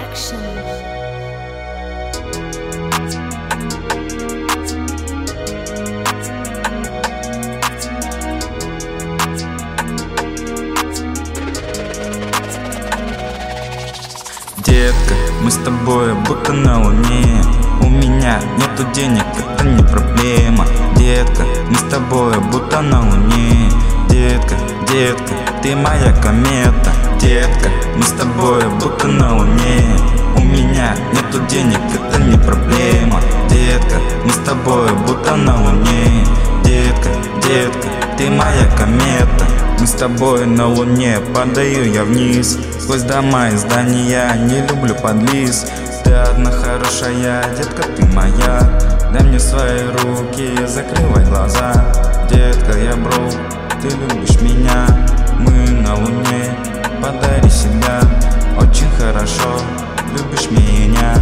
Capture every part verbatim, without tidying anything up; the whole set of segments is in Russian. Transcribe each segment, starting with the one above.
Production. Детка, мы с тобой будто на луне. У меня нету денег, это не проблема. Детка, мы с тобой будто на луне. Детка, детка, ты моя комета. Детка, мы с тобой будто на луне. У меня нету денег, это не проблема. Детка, мы с тобой будто на луне. Детка, детка, ты моя комета. Мы с тобой на луне, падаю я вниз. Сквозь дома и здания, не люблю подлиз. Ты одна хорошая, детка, ты моя. Дай мне свои руки, закрывай глаза. Детка, я бро, ты любишь меня. Мы на луне, подари себя. Очень хорошо, любишь меня.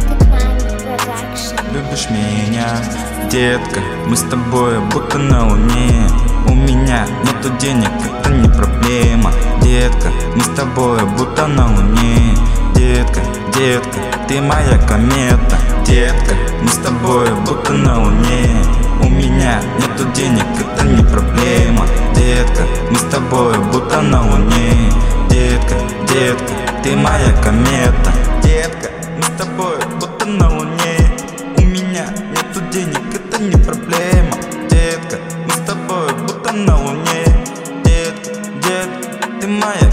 Любишь меня, детка, мы с тобой будто на луне. У меня нету денег, это не проблема. Детка, мы с тобой будто на луне. Детка, детка, ты моя комета. Детка, мы с тобой будто на луне. У меня нету денег, это не проблема. Детка, мы с тобой будто на луне. Детка, детка, ты моя комета. Детка, мы с тобой будто на луне. У меня нету денег, это не проблема. Детка, мы с тобой будто на луне. Детка, детка, ты моя